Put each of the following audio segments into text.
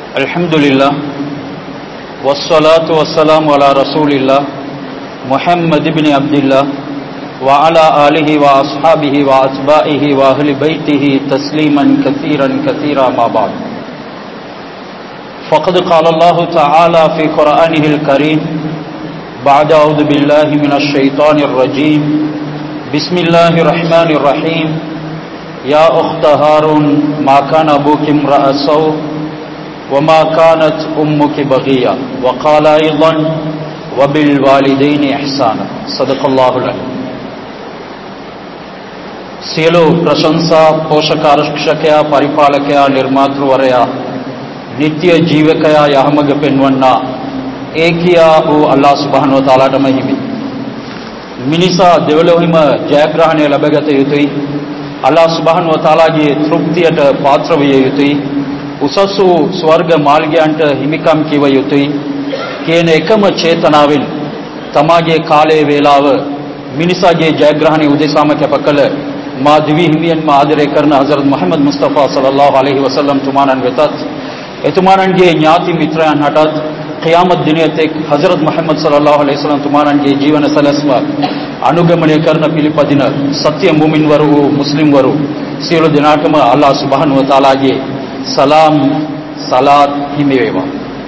Alhamdulillah, wassalatu wassalamu ala rasulillah, Muhammad ibn Abdullah, wa ala alihi wa ashabihi wa atba'ihi wa ahli baytihi tasliman kathira ma ba'd. Faqad qala Allah ta'ala fi Qur'anihi al-Karim, ba'da a'udhu billahi minash shaitanir rajim, bismillahir rahmanir rahim, ya ukhta Harun ma kana abuki imra'a saw وما كانت أمك بغيا وقال أيضا وبالوالدين إحسانا صدق الله العظيم. සියලු ප්‍රශංසා පෝෂකාරක්ෂකයා පරිපාලකයා නිර්මාතෘවරයා නිත්‍ය ජීවකයා යහමඟ පෙන්වන්නා ඒකියා වූ අල්ලාහ් සුබ්හානහු වතාලාටම හිමි. මිනිසා දෙවලොවම ජයග්‍රහණය ලැබගත යුතුයි. අල්ලාහ් සුබ්හානහු වතාලාගේ තෘප්තියට පාත්‍ර විය යුතුයි. උසස් වූ ස්වර්ග මාර්ගයන්ට හිමිකම් කිව යුතුයි කියන එකම චේතනාවෙන් තමාගේ කාලයේ වේලාව මිනිසාගේ ජයග්‍රහණය උදෙසාම කැප කළ මා දිවි හිමියන්ම ආදරය කරන හසරත් මුහම්මද් මුස්තෆා සල්ලල්ලාහු අලයිහි වසල්ලම් තුමාණන් වෙතත් එතුමාණන්ගේ ඥාති මිත්‍රයන් හටත් ඛියාමත් දිනයත් එක් හසරත් මුහම්මද් සල්ලල්ලාහු අලයිහි වසල්ලම් තුමාණන්ගේ ජීවන සැලැස්ම අනුගමනය කරන පිළිපදින සත්‍ය මුමින්වරු වූ මුස්ලිම්වරු සියලු දෙනාටම අල්ලාහ් සුබ්හානහු වතාලාගේ සලාම් සලාත් හිමි වේවා.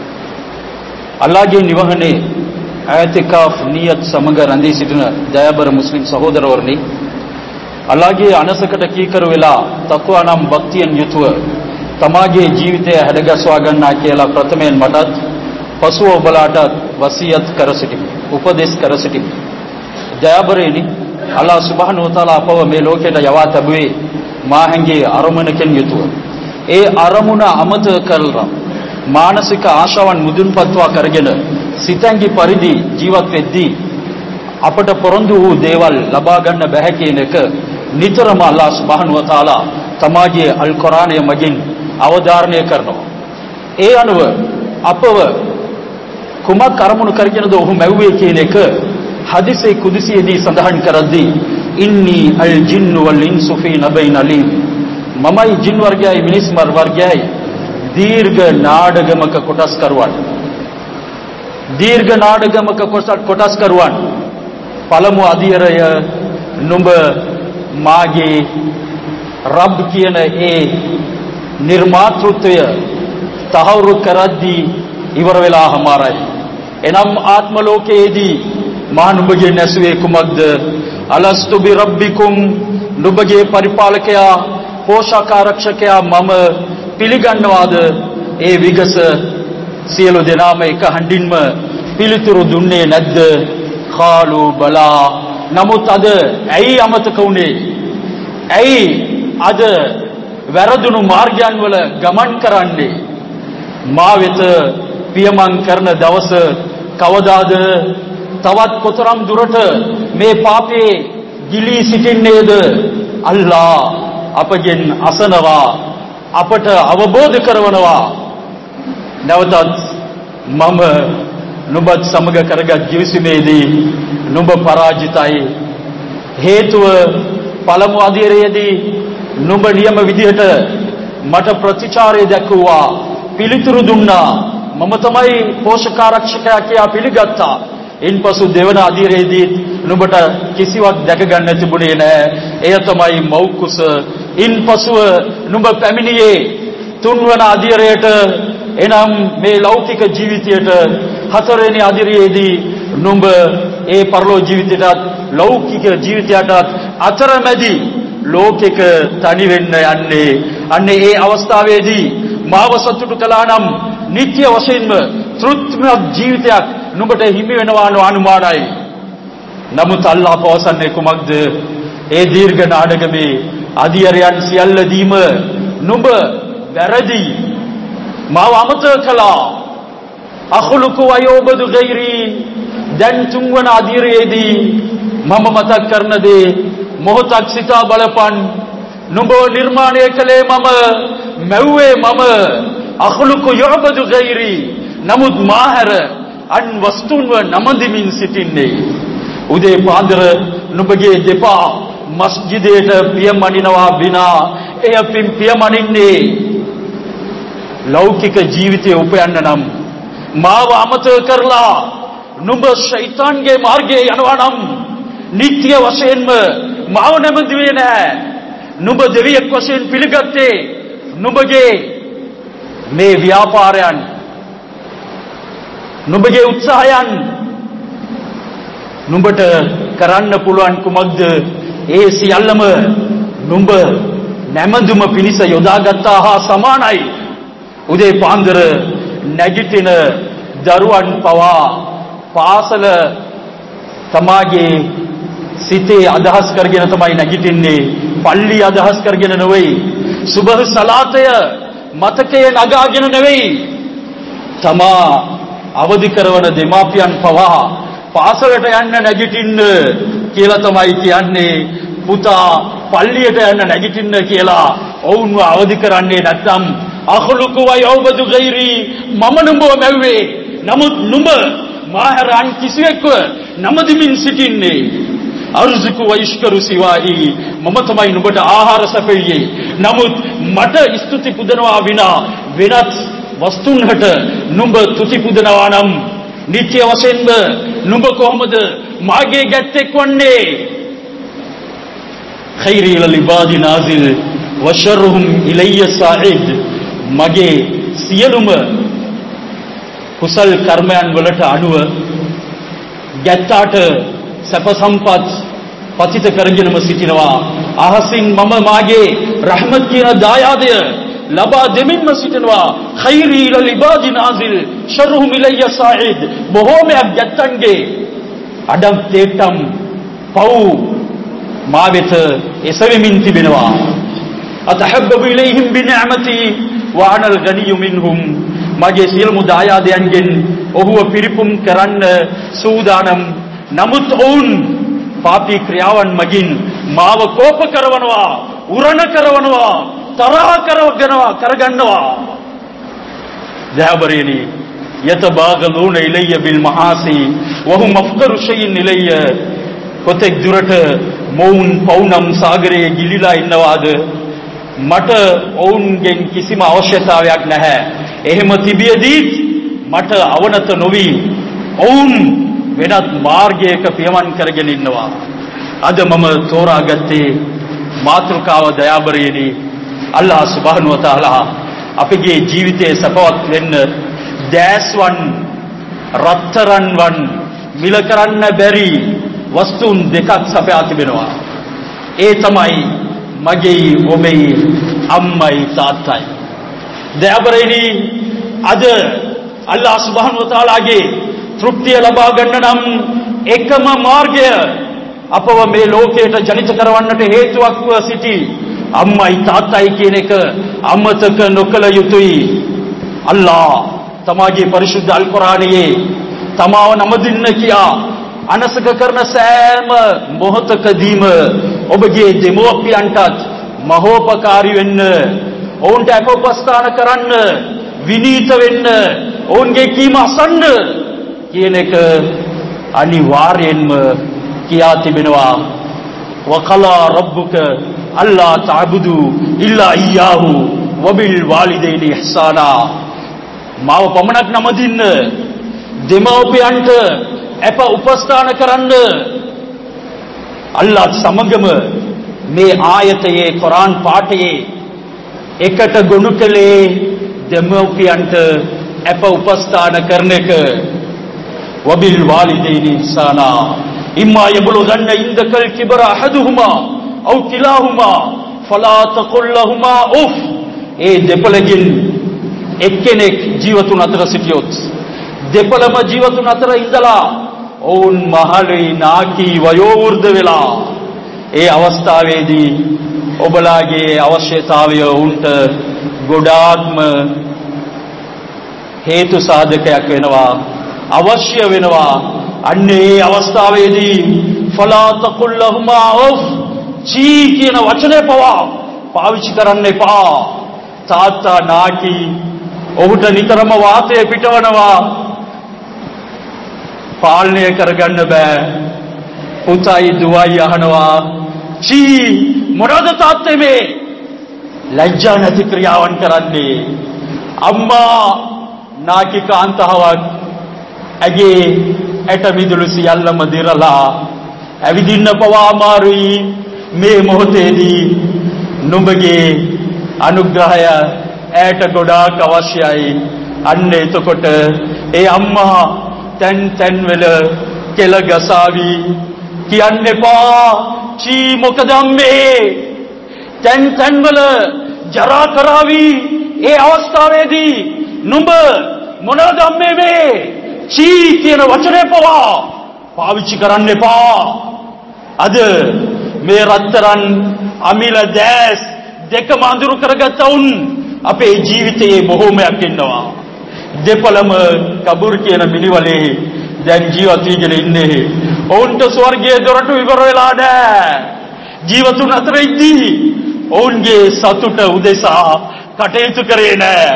අල්ලාහ්ගේ නිවහනේ ආතිකාෆ් නියත් සමග රැඳී සිටින දයාබර මුස්ලිම් සහෝදරවරුනි, අල්ලාහ්ගේ අනසකට කීකරු වෙලා තක්වා නම් භක්තියෙන් යුතුව තමාගේ ජීවිතය හැඩගස්වා ගන්නා කියලා ප්‍රථමයෙන් මටත් පසුව ඔබලාටත් වසියත් කර සිටිමි, උපදෙස් කර සිටිමි. දයාබරේනි, අල්ලාහ් සුබ්හානහු වතාලා අපව මේ ලෝකයට යවා තබුවේ මාහංගේ අරමුණකින් යුතුව. ඒ අරමුණ අමතක කරලා මානසික ආශාවන් මුදුන්පත්වා කරගෙන සිතැඟි පරිදි ජීවත් වෙද්දී අපට පොරොන්දු වූ දේවල් ලබා ගන්න බැහැ කියන එක නිතරම අල්ලාහ් සුබ්හානහු වතාලා තමාගේ අල් කුර්ආනය මගින් අවධාරණය කරනවා. ඒ අනුව අපව කුමක් අරමුණු කරගෙනද ඔහු මැව්වේ කියන එක හදිසේ කුදුසියේදී සඳහන් කරද්දී ඉන්නි අල් ජින්නු වල් ඉන්සු ෆී නබයින් අලීම්, මමයි ජින් වර්ගයයි මිනිස් වර්ගයයි දීර්ඝ නාඩගමක කොටස් කරුවන්. දීර්ඝ නාඩගමක කොටස් කරුවන්. පළමු අධීරය නුඹ මාගේ රබ් කියන ඒ නිර්මාතෘත්වය තහවුරු කරද්දී ඉවර වෙලා හමාරයි. එනම් ආත්ම ලෝකයේදී මා නුඹගේ නැසුවේ කුමක්ද? අලස්තු බි රබ්බිකුම්, නුඹගේ පරිපාලකයා පෝෂකාරක්ෂකයා මම පිළිගන්නවාද? ඒ විගස සියලු දෙනාම එක හඬින්ම පිළිතුරු දුන්නේ නැද්ද? කාලු බලා. නමුත් අද ඇයි අමතක වුනේ? ඇයි අද වැරදුණු මාර්ගයන් වල ගමන් කරන්නේ? මා වෙත පියමන් කරන දවස කවදාද? තවත් කොතරම් දුරට මේ පාපේ ගිලී සිටින්නේද? අල්ලා අපගෙන් අසනවා, අපට අවබෝධ කරවනවා. නැවතත් මම නුඹත් සමග කරගත් ජීවිතයේදී නුඹ පරාජිතයි. හේතුව පළමු අධීරයේදී නුඹ නියම විදිහට මට ප්‍රතිචාරය දක්වුවා, පිළිතුරු දුන්නා. මම තමයි පෝෂකාරක්ෂකයා කියා පිළිගත්තා. ඉන්පසු දෙවන අධීරයේදී නුඹට කිසිවක් දැක ගන්න තිබුණේ නැහැ. එය තමයි මෞකුස. ඉන්පසුව නුඹ පැමිණියේ තුන්වන අධීරයට, එනම් මේ ලෞකික ජීවිතයට. හතරවෙනි අධීරයේදී නුඹ ඒ පරලෝ ජීවිතයටත් ලෞකික ජීවිතයටත් අතරමැදි ලෝකික තනි වෙන්න යන්නේ. අන්නේ ඒ අවස්ථාවේදී මාව සතුටු කළා නම් නිත්‍ය වශයෙන්ම තෘප්තිමත් ජීවිතයක් නුඹට හිමි වෙනවා අනුමානයි. නමුත් අල්ලාහ් පවසන්නේ කුමක්ද? ඒ දීර්ඝ නාඩගමේ අධියරයන් සියල්ලදීම නුඹ වැරදි, මාව අමතක කළා. අඛලුකු වයෝබදු ගෛරි. දැන් තුන්වන අධීරයේදී මම මතක් කරන දේ මොහොතක් සිතා බලපන්. නුඹ නිර්මාණය කළේ මම, මැව්වේ මම. අඛලුකු යුබදු ගෛරි. නමුත් මාහැර අන් වස්තුන්ව නමදිමින් සිටින්නේ. උදේ පාන්දර නුඹගේ දෙපා මස්ජිදයට පියමනිනවා විනා එය පියමනින්නේ ලෞකික ජීවිතය උපයන්න නම් මාව අමතක කරලා නුඹ ෂයිතාන්ගේ මාර්ගයේ යනවා නම් නිත්‍ය වශයෙන්ම මාව නැමදුවේ නැහැ. නුඹ දෙවියෙක් වශයෙන් පිළිගත්තේ නුඹගේ මේ ව්‍යාපාරයන්, නුඹගේ උත්සාහයන්. නුඹට කරන්න පුළුවන් කුමක්ද? ඒ සියල්ලම නුඹ නැමදුම පිණිස යොදාගත්තා හා සමානයි. උදේ පාන්දර නැගිටින දරුවන් පවා පාසල තමාගේ සිතේ අදහස් කරගෙන තමයි නැගිටින්නේ. පල්ලි අදහස් කරගෙන නෙවෙයි. සුබහ සලාතය මතකයේ නගාගෙන නෙවෙයි. තමා අවදි කරන දෙමාපියන් පවා පාසලට යන්න නැගිටින්න කියලා තමයි කියන්නේ. පුතා පල්ලියට යන්න නැගිටින්න කියලා ඔවුන්ව අවදි කරන්නේ නැත්නම් අඛලුකු වයවදු ගෛරි, මම නුඹව මැව්වේ, නමුත් නුඹ මාහරන් කිසිවෙක්ව නමදිමින් සිටින්නේ. අර්සුකු වයිෂ්කරු සිවාහි, මම තමයි නුඹට ආහාර සැපෙන්නේ, නමුත් මට ස්තුති පුදනවා විනා වෙනත් වස්තුන්හට නුඹ තුති පුදනවා නම් නිත්‍ය වශයෙන්ම නුඹ කොහොමද මාගේ ගැත්තෙක් වන්නේ? خيري للعباد نازل وشرهم إلي صاعد. මගේ සියලුම කුසල් කර්මයන් වලට අනුව ගැත්තාට සැප සම්පත් පතිත කරගෙනම සිටිනවා. අහසින් මම මාගේ රහමත් කියන දායාදය ලබා දෙමින්ම සිටිනවා. خيري للعباد نازل شرهم إلي صاعد. බොහෝමයක් ගැත්තන්ගේ අඩම් තේටම් පව් මා වෙත එසවෙමින් තිබෙනවා. අතහබ්බු ඉලයිහිම් බිනිඅමති وأنا الغني منهم. මගේ සියලුම දායාදයන්ගෙන් ඔහුව පිරිපුම් කරන්න සූදානම්. නමුත් ඔවුන් පාපී ක්‍රියාවන් මගින් මාව කෝප කරවනවා, උරණ කරවනවා, තරහ කරගන්නවා. ذهبريني يتباغضون إلي بالمعاصي وهم أفقر شيء إلي. කොතෙක් දුරට මොවුන් පවුනම් සාගරයේ ගිලිලා ඉන්නවාද? මට ඔවුන්ගෙන් කිසිම අවශ්‍යතාවයක් නැහැ. එහෙම තිබියදීත් මට අවනත නොවි ඔවුන් වෙනත් මාර්ගයක පියමන් කරගෙන ඉන්නවා. අද මම තෝරාගත්තේ මාතෘකාව දයාබරයේදී අල්ලාහ් සුබ්හානහු වතාලා අපගේ ජීවිතයේ සපවත් වෙන්න දැස්වන් රත්තරන්වන් මිල කරන්න බැරි වස්තුන් දෙකක් සපයා තිබෙනවා. ඒ තමයි මගේ ඔබේ අම්මයි තාත්තයි. දයාබරයනි, අද අල්ලාහ් සුබ්හානහු වතාලාගේ තෘප්තිය ලබා ගන්න නම් එකම මාර්ගය අපව මේ ලෝකයට ජනිත කරවන්නට හේතුවක්ව සිටි අම්මයි තාත්තයි කියන එක අමතක නොකළ යුතුයි. අල්ලාහ් තමාගේ පරිශුද්ධ අල් කුර්ආනයේ තමාව නමදින්න කියා අනසක කරන සෑම මොහොතකදීම ඔබගේ දෙමෝපියන්ටත් මහෝපකාරී වෙන්න, ඔවුන්ට අපෝපස්ථාන කරන්න, විනීත වෙන්න, ඔවුන්ගේ කීම අසන්න කියන එක අනිවාර්යෙන්ම කියා තිබෙනවා. වකලා රබ්බුක අල්ලා තඅබුදු ඉල්ලා ඉයාහු වබිල් වාලිදෛනි ඉහ්සානා. මාව පමණක් නමදින්න, දෙමෝපියන්ට අප උපස්ථාන කරන්න. අල්ලාහ් සමගම මේ ආයතයේ කුර්ආන් පාඨයේ එකට ගොනු කළේ දෙමෝපියන්ට අප උපස්ථාන කරන එක. වබිල් වාලිදෛනි ඉහ්සානා ඉම්මා යබ්ලුගන්න ඉන්දකල් කිබර අහදුහුමා අව කිලාහුමා ෆලා තකුල් ලහුමා උෆ්. ඒ දෙපළකින් එක්කෙනෙක් ජීවතුන් අතර සිටියොත්, දෙපළම ජීවතුන් අතර ඉඳලා ඔවුන් මහලුයි නාකී වයෝවෘද්ධ වෙලා, ඒ අවස්ථාවේදී ඔබලාගේ අවශ්‍යතාවය උන්ට ගොඩාක්ම හේතු සාධකයක් වෙනවා, අවශ්‍ය වෙනවා. අන්න ඒ අවස්ථාවේදී ෆලා තකුල් ලහුමා උෆ් චී කියන වචනේ පවා පාවිච්චි කරන්න එපා. තාත්තා නාකී, ඔහුට නිතරම වාතය පිටවනවා, පාලනය කරගන්න බෑ. පුතයි දුවයි අහනවා, චී මොනවද තාත්තේ මේ ලැජ්ජා නැති ක්‍රියාවන් කරන්නේ? අම්මා නාකි කාන්තාවක් ඇගේ ඇට මිදුළු සියල්ලම දිරලා ඇවිදින්න පවා අමාරුයි. මේ මොහොතේදී නුඹගේ අනුග්‍රහය ඇයට ගොඩාක් අවශ්‍යයි. අන්න එතකොට ඒ අම්මා තැන් වල කෙල ගසාවි කියන්න එපා. චී මොකද අම්මේ තැන් වල ජරා කරાવી. ඒ අවස්ථාවේදී නුඹ මොනවද අම්මේ මේ චී කියන වචනේ පවා පාවිච්චි කරන්න එපා. අද මේ රත්තරන් අමිල දැස් දෙකම අඳුරු කරගත්තවුන් අපේ ජීවිතයේ බොහෝමයක් ඉන්නවා. දෙපළම කබුර් කියන මිනිවලේ දැන් ජීවත් වීගෙන ඉන්නේ. ඔවුන්ට ස්වර්ගයේ දොරටු ඉවර වෙලා නැහැ. ජීවතුන් අතර ඉදී ඔවුන්ගේ සතුට උදෙසා කටයුතු කරේ නැහැ.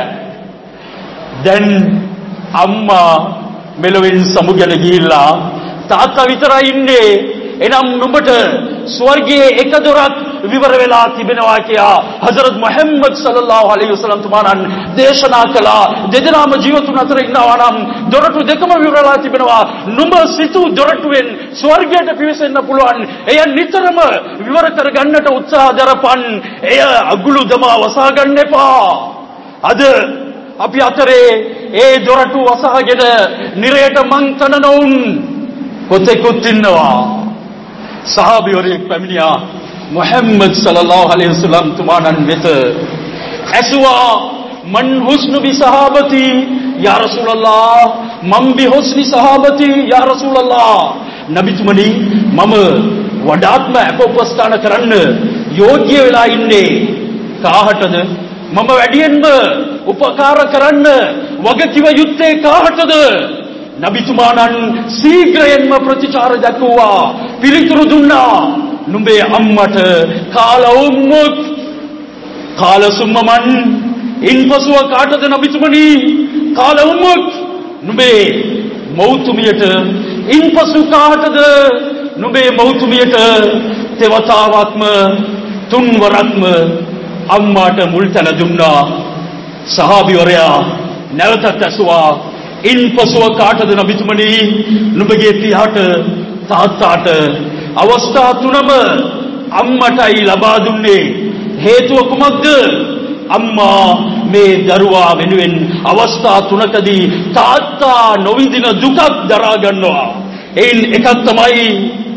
දැන් අම්මා මෙලොවින් සමුගෙන ගිහිල්ලා තාත්තා විතරයි ඉන්නේ. එනම් නුඹට ස්වර්ගයේ එක දොරක් විවර වෙලා තිබෙනවා කියා හසරත් මුහම්මද් සල්ලල්ලාහු අලයිහි වසල්ලම් තුමාණන් දේශනා කළා. දෙදෙනාම ජීවතුන් අතර ඉන්නවා නම් දොරටු දෙකම විවරලා තිබෙනවා. නුඹ සිතූ දොරටුවෙන් ස්වර්ගයට පිවිසෙන්න පුළුවන්. එය නිතරම විවර කර ගන්නට උත්සාහ දරපන්. එය අගුළු දමා වසා ගන්න එපා. අද අපි අතරේ ඒ දොරටු වසහාගෙන නිරයට මං තනනවුන් කොතෙකුත් ඉන්නවා. සහාබිවරයෙක් පැමිණියා මුහම්මද් සල්ලල්ලාහු අලයිහි වසල්ලම් තුමාණන් වෙත. ඇසුවා මන් හුස්නු බි සහාබති යා රසූලල්ලාහ් මම් බි හුස්නි සහාබති යා රසූලල්ලාහ්. නබිතුමනි මම වඩාත්ම අපොපස්ථාන කරන්න යෝග්‍ය වෙලා ඉන්නේ කාහටද? මම වැඩියෙන්ම උපකාර කරන්න වගකිව යුත්තේ කාහටද? නබිතුමාණන් සීඝ්‍රයෙන්ම ප්‍රතිචාර දක්වුවා. පිළිතුරු දුන්නා නුඹේ අම්මට කාල උම්මුක් කාල සුම්මමන්. ඉන්පසුව කාටද නබිතුමනි කාල උම්මුක්? නුඹේ මෞතුමියට. ඉන්පසු කාටද නුඹේ මෞතුමියට? තෙවතාවක්ම තුන්වරක්ම අම්මාට මුල් තැන දුන්නා. සහාබිවරයා නැවතත් ඇසුවා ඉන්පසුව කාටද නබිතුමනි? නුඹගේ පියාට තාත්තාට. අවස්ථා තුනම අම්මටයි ලබා දුන්නේ. හේතුව කුමක්ද? අම්මා මේ දරුවා වෙනුවෙන් අවස්ථා තුනකදී තාත්තා නොවිඳින දුකක් දරා ගන්නවා. එයින් එකක් තමයි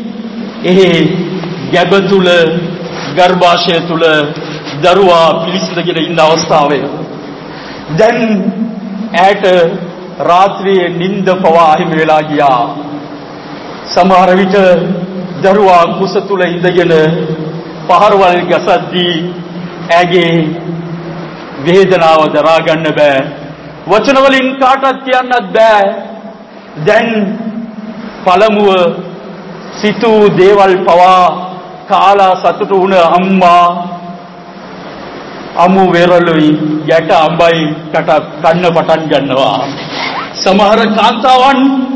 ඒ ගැබ තුල ගර්භාෂය තුල දරුවා පිළිසිඳගෙන ඉන්න අවස්ථාවේ. දැන් ඇයට රාත්‍රියේ නිින්ද පවා හිමි වෙලා ගියා. සමහර විට දරුවා කුස තුල ඉඳගෙන පහරවල් ගසද්දී ඇගේ වේදනාව දරා ගන්න බෑ. වචන වලින් කාටවත් කියන්නත් බෑ. දැන් පළමුව සිතූ දේවල් පවා කාලා සතුටු වුණ අම්මා අමු වෙරළුයි යට අඹයි කට කන්න පටන් ගන්නවා. සමහර කාන්තාවන්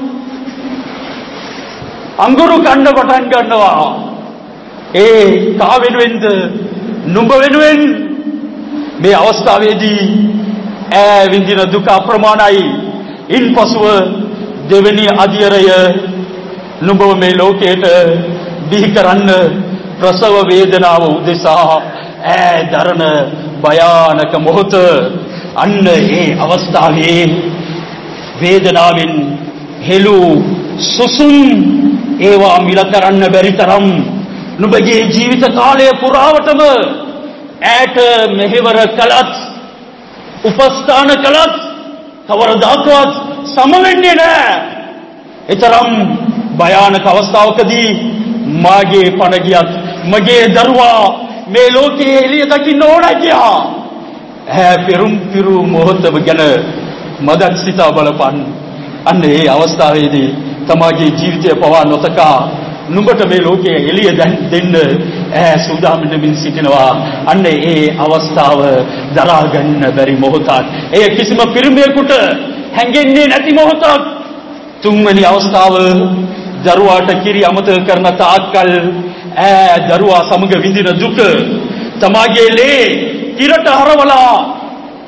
අඟුරු කන්න පටන් ගන්නවා. ඒ කා වෙනුවෙන්ද? නුඹ වෙනුවෙන්. මේ අවස්ථාවේදී ඈ විඳින දුක අප්‍රමාණයි. ඉන්පසුව දෙවෙනි අධියරය නුඹ මේ ලෝකයට බිහි කරන්න ප්‍රසව වේදනාව උදෙසා ඈ දරන භයානක මොහොත. අන්න ඒ අවස්ථාවේ වේදනාවෙන් හෙළු සුසුම් ඒවා මිල කරන්න බැරි තරම් නුඹගේ ජීවිත කාලය පුරාවටම ඈට මෙහෙවර කළත් උපස්ථාන කළත් කවරදාකවත් සම වෙන්නේ නැහැ. එතරම් භයානක අවස්ථාවකදී මාගේ පණ ගියත් මගේ දරුවා මේ ලෝකයේ එළිය දකින්න ඕන කියා ඈ පෙරුම් පිරු මොහොත ගැන මදක් සිතා බලපන්. අන්න ඒ අවස්ථාවේදී තමාගේ ජීවිතය පවා නොතකා නුඹට මේ ලෝකයේ එළිය දෙන්න ඈ සූදානම් සිටිනවා. අන්න ඒ අවස්ථාව දරා ගන්න බැරි මොහොතක්. එය කිසිම පිරිමියෙකුට හැඟෙන්නේ නැති මොහොතක්. තුන්වෙනි අවස්ථාව දරුවාට කිරි අමතක කරන තාක්කල් ඈ දරුවා සමග විඳින දුක. තමාගේ ලේ කිරට හරවලා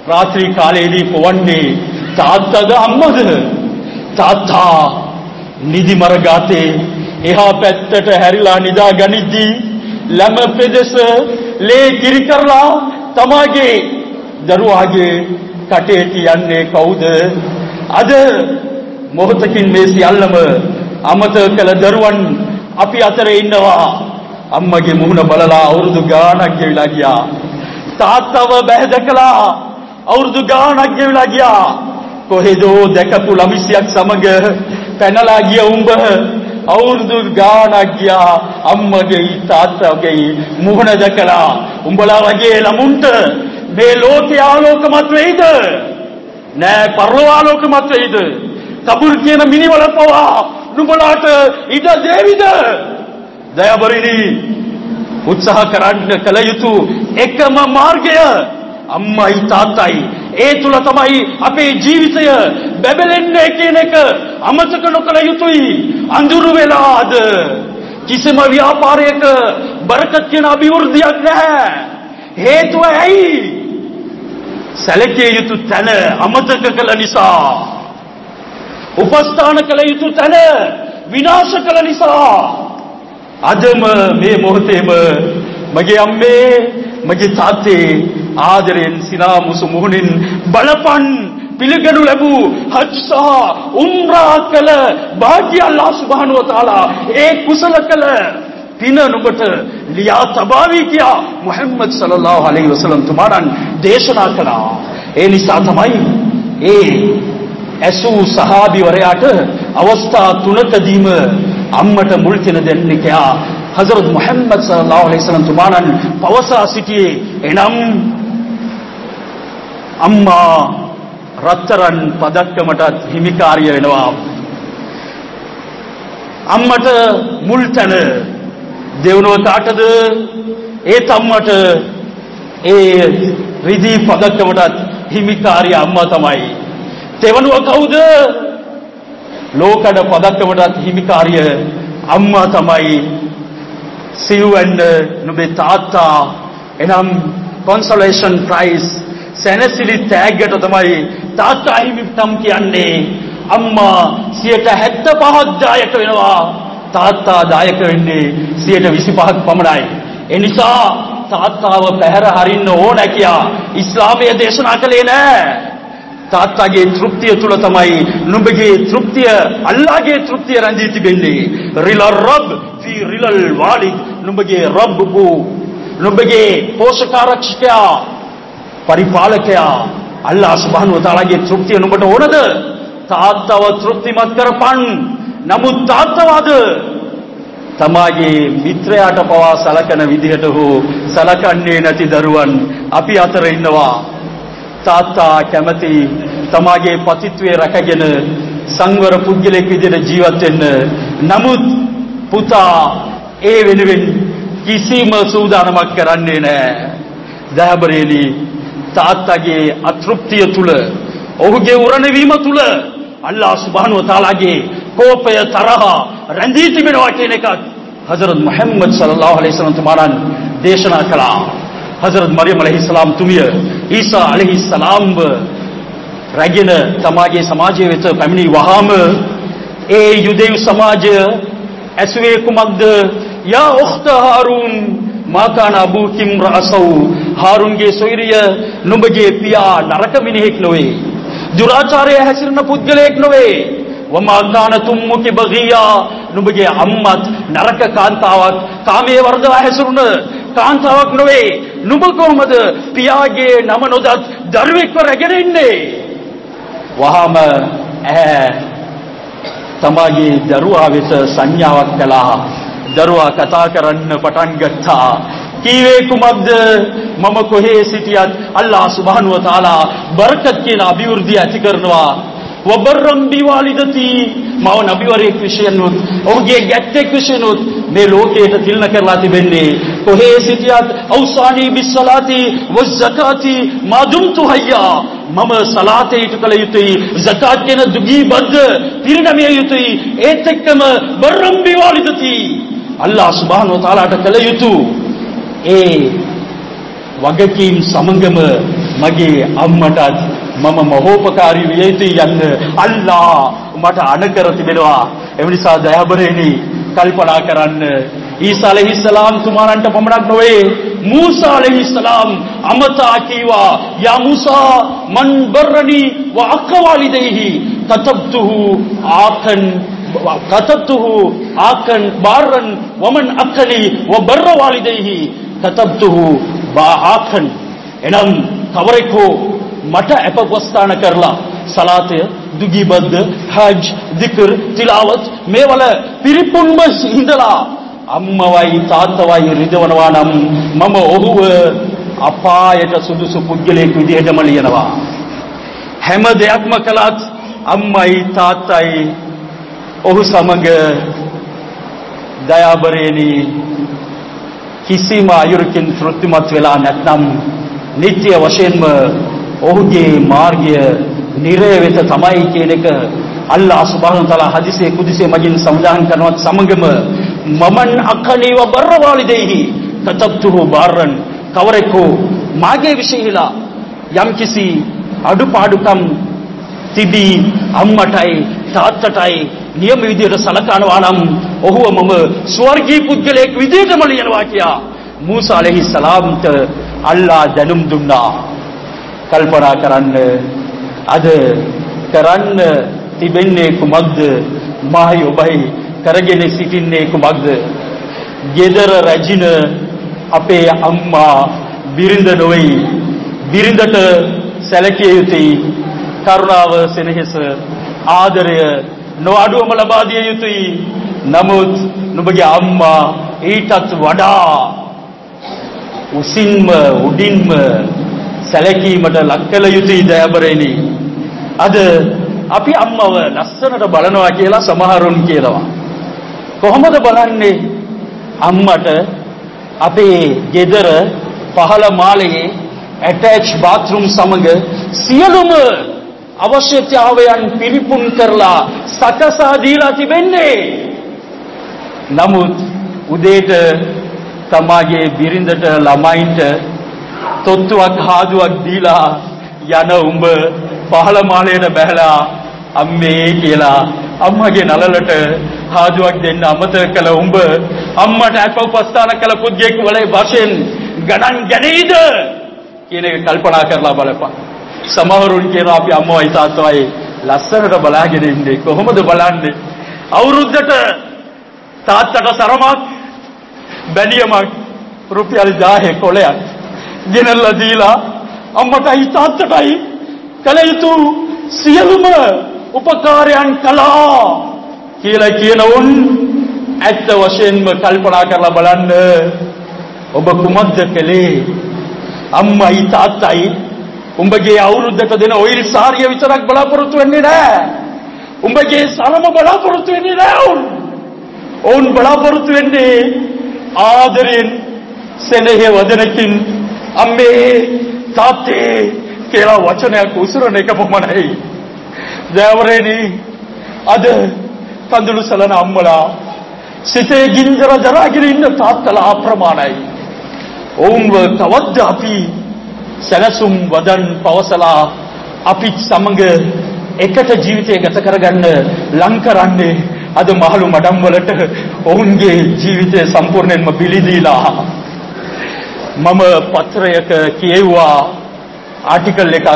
රාත්‍රී කාලයේදී පොවන්නේ තාත්තද අම්මද? තාත්තා නිදිමර ගාතේ එහා පැත්තට හැරිලා නිදා ගනිද්දී ළම පෙදෙස ලේ කිරි කරලා තමාගේ දරුවාගේ කටේ තියන්නේ කවුද? අද මොහොතකින් මේ සියල්ලම අමතක කළ දරුවන් අපි අතරේ ඉන්නවා. අම්මගේ මුහුණ බලලා අවුරුදු ගාණක් ගෙවිලා ගියා. තාත්තව බැහැදකලා අවුරුදු ගාණක් ගෙවිලා ගියා. කොහෙදෝ දැකපු ළමිසියක් සමග පැනලා ගිය උඹ අවුරුදු ගාණක් ගියා. අම්මගේ තාත්තගේ මුහුණ දැකලා උඹලා වගේ ළමුන්ට මේ ලෝකේ ආලෝකමත් වෙයිද? නෑ, පරලෝ ආලෝකමත් වෙයිද? කබුර් කියන මිනිවල පවා නුඹලාට ඉඩ දෙවිද? දයාබරිනි, උත්සාහ කරන්න කල යුතු එකම මාර්ගය අම්මයි තාත්තයි. ඒ තුල තමයි අපේ ජීවිතය බැබලෙන්නේ කියන එක අමතක නොකළ යුතුයි. අඳුරු වෙලාද කිසිම ව්‍යාපාරයක බරකත් කියන අභිවෘද්ධියක් නැහැ. හේතුව ඇයි? සැලකිය යුතු තැන අමතක කළ නිසා. උපස්ථාන කළ යුතු තැන විනාශ කළ නිසා. අදම මේ මොහොතේම මගේ අම්මේ මගේ තාත්තේ ආදරෙන් සිනාමුසු මුහුණින් බලපන් පිළිගනු ලැබූ හජ් සහ උම්රා කළ භාග්‍ය අල්ලාහ් සුබ්හානහු වතාලා ඒ කුසල කළ පින නුඹට ලියා තබාවි කියා මුහම්මද් සල්ලල්ලාහු අලයිහි වසල්ලම් තුමාණන් දේශනා කළා. ඒ නිසා තමයි ඒ ඇසූ සහාබිවරයාට අවස්ථා තුනකදීම අම්මට මුල් තැන දෙන්නේ කියා හසරත් මුහම්මද් සල්ලල්ලාහු අලයිහි වසල්ලම් තුමාණන් පවසා සිටියේ. එනම් අම්මා රත්තරන් පදක්කමටත් හිමිකාරිය වෙනවා. අම්මට මුල් තැන දෙවනුව කාටද? ඒ තම්මට. ඒ රිදී පදක්කමටත් හිමිකාරිය අම්මා තමයි. දෙවනුව කවුද? ලෝකඩ පදක්කමටත් හිමිකාරිය අම්මා තමයි. සිව්වැන්න නුඹේ තාත්තා. එනම් consolation prize සැනසිලි තෑග්ගට තමයි තාත්තා හිමිකම් කියන්නේ. අම්මා 75% දායක වෙනවා. තාත්තා දායක වෙන්නේ 25% පමණයි. ඒ නිසා තාත්තාව පැහැර හරින්න ඕන කියා ඉස්ලාමයේ දේශනා කළේ නෑ. තාත්තාගේ තෘප්තිය තුල තමයි නුඹගේ තෘප්තිය, අල්ලාහගේ තෘප්තිය රැඳී තිබෙන්නේ. රිලර් රබ් ෆී රිලල් වාලිද්. නුඹගේ රබ් වූ නුඹගේ පෝෂකාරක්ෂකයා, පරිපාලකයා අල්ලාහ් සුබ්හානහු වතාලාගේ තෘප්තිය නුඹට ඕනද? තාත්තව තෘප්තිමත් කරපන්. නමුත් තාත්තවද තමාගේ මිත්‍රයාට පවා සලකන විදිහට හෝ සලකන්නේ නැති දරුවන් අපි අතර ඉන්නවා. තාත්තා කැමති තමාගේ පතිත්වයේ රැකගෙන සංවර පුද්ගලෙක් විදිහට ජීවත් වෙන්න. නමුත් පුතා ඒ වෙනුවෙන් කිසිම සූදානමක් කරන්නේ නැහැ. දහබරේලි තාත්තගේ අතෘප්තිය තුල, ඔහුගේ උරණවීම තුල අල්ලාහ් සුබ්හානහු වතාලාගේ කෝපය, තරහ රැඳී තිබෙනවා කියන එකත් හසරත් මුහම්මද් සල්ලල්ලාහු අලයිහි වසල්ලම් තුමාණන් දේශනා කළා. හසරත් මරියම් අලයිහිස්සලාම් තුමිය ඊසා අලයිහිස්සලාම් රැගෙන තමාගේ සමාජය වෙත පැමිණි වහාම ඒ යුදෙව් සමාජය ඇසුවේ කුමක්ද? යා උඛ්ත හාරුන් මා කාන අබූකිම් රාසව්. හාරුන්ගේ සොයුරිය, නුඹගේ පියා නරක මිනිහෙක් නොවේ, දුරාචාරයේ හැසිරෙන පුද්ගලයෙක් නොවේ. වමා කානත් උම්මුකි බගියා. නුඹගේ අම්මත් නරක කාන්තාවක්, කාමයේ වර්ධව හැසිරුණ කාන්තාවක් නොවේ. නුඹ කොහොමද පියාගේ නම නොදත් දරුවෙක්ව රැගෙන ඉන්නේ? වහාම තමාගේ දරුවා වෙත සංඥාවක් කළා. දරුවා කතා කරන්න පටන් ගත්තා. කීවේ කුමක්ද? මම කොහේ සිටියත් අල්ලාහ් සුබ්හානහු වතාලා බරකත් කියන අභිවෘද්ධිය ඇති කරනවා. වබරම් බිවාලිදති. මව නබිවරයෙක් විශේෂනොත්, ඔහුගේ ගැත්තෙක් විශේෂනොත් මේ ලෝකයට තිලන කරලා තිබෙන්නේ. කොහේ සිටියත් අවසානී බිස්සලාති වස්සකාති මාදුම්තු හයියා. මම සලාතේ ඉටු කළ යුතුයි, සකාත් කියන දුගී බද්ද පිරිනමිය යුතුයි. ඒත් එක්කම බරම් බිවාලිදති. අල්ලාහ් සුබ්හානහු වතාලාට කළ යුතු ඒ වගකීම් සමගම මගේ අම්මටත් මම මහෝපකාරී විය යුතුයි යන්න අල්ලා මට අනකර තිබෙනවා. ඒ නිසා දයාබරේනි කල්පනා කරන්න. ඊසා අලයිහිස්සලාම් තුමාරන්ට පමණක් නොවේ, මූසා අලයිහිස්සලාම් අමතා කීවා යා මූසා මන් බර්රනි ව අක්වාලිදෙහි කතබ්තුහු ආකන් බාරන් වමන් අක්කලි ව බර්ර වාලිදෙහි කතබ්තුහු ආකන්. එනම් කවරෙකෝ මට අපවස්ථාන කරලා සලාතය, දුගීබද්ද, හජ්, දික්ර්, තිලාවත් මේවල පිරිපුන්ම හිඳලා අම්මවයි තාත්තවයි රිදවනවා නම් මම ඔහුව අපායට සුදුසු පුද්ගලයෙක් විදිහටම ලියනවා. හැම දෙයක්ම කළත් අම්මයි තාත්තයි ඔහු සමග දයාබරේනි කිසිම අයුරකින් තෘප්තිමත් වෙලා නැත්නම් නිත්‍ය වශයෙන්ම ඔහුගේ මාර්ගය නිරය වෙත තමයි කියන එක අල්ලාහ් සුබ්හානහු වතාලා හදිසේ කුදිසේ මගින් සඳහන් කරනවත් සමගම මමන් අකලි ව බර්ර වාලිදෙහි කතබ්තුහු බාරන්, කවරෙකෝ මාගේ විශේෂලා යම්කිසි අඩුපාඩුකම් තිබී අම්මටයි තාත්තටයි නියම විදිහට සලකනවා නම් ඔහුව මම ස්වර්ගීය පුද්ගලයෙක් විදිහටම ලියනවා කියා මූසා අලයිහිස්සලාම්ට අල්ලාහ් දැනුම් දුන්නා. කල්පනා කරන්න අද කරන්න තිබෙන්නේ කුමක්ද? මායි ඔබයි කරගෙන සිටින්නේ කුමක්ද? ගෙදර රැජින අපේ අම්මා බිරිඳ නොවේ. බිරිඳට සැලකිය යුතුයි. කරුණාව, සෙනෙහස, ආදරය නොඅඩුවම ලබා දිය යුතුයි. නමුත් නුඹගේ අම්මා ඊටත් වඩා උසින්ම උඩින්ම සැලකීමට ලක් කළ යුතුයි දයාබරේනි. අද අපි අම්මව ලස්සනට බලනවා කියලා සමහරුන් කියනවා. කොහොමද බලන්නේ? අම්මට අපේ ගෙදර පහළ මාලයේ ඇටච් බාත්රූම් සමග සියලුම අවශ්‍යතාවයන් පිරිපුන් කරලා සකසා දීලා තිබෙන්නේ. නමුත් උදේට තමාගේ බිරිඳට ළමයින්ට තොත්තුවක් හාදුවක් දීලා යන උඹ පහළ මාලයට බැහැලා අම්මේ කියලා අම්මගේ නලලට හාදුවක් දෙන්න අමතක කළ උඹ අම්මට අපවස්ථාන කළ පුද්ගලෙක් වලේ වශයෙන් ගණන් ගැනීද කියන එක කල්පනා කරලා බලපන්. සමහරුන් කියනවා අපි අම්මවයි තාත්තවයි ලස්සනට බලාගෙන ඉන්නේ. කොහොමද බලන්නේ? අවුරුද්දට තාත්තට සරමක් බැනියමක් රුපියල් 1000 කොලයක් ගෙනල්ලා දීලා අම්මටයි තාත්තටයි කළ යුතු සියලුම උපකාරයන් කළා කියලා කියනවුන් ඇත්ත වශයෙන්ම කල්පනා කරලා බලන්න ඔබ කුමක්ද කළේ? අම්මයි තාත්තයි උඹගේ අවුරුද්දට දෙන ඔයිල් සාරිය විතරක් බලාපොරොත්තු වෙන්නේ නැහැ. උඹගේ සරම බලාපොරොත්තු වෙන්නේ නැහැ. ඔවුන් බලාපොරොත්තු වෙන්නේ ආදරෙන්, සෙනෙහ වදනකින් අම්මේ තාත්තේ කියලා වචනයක් උසුරන එක පමණයි. දයාවරේනි අද කඳුළු සලන අම්මලා සිතේ ගින්දර දරාගෙන ඉන්න තාත්තලා අප්‍රමාණයි. ඔවුන්ව කවද්ද අපි සැලසුම් වදන් පවසලා අපි සමග එකට ජීවිතය ගත කරගන්න ලං කරන්නේ? අද මහලු මඩම් වලට ඔවුන්ගේ ජීවිතය සම්පූර්ණයෙන්ම පිළිදීලා. මම පත්‍රයක කියෙව්වා ආටිකල් එකක්.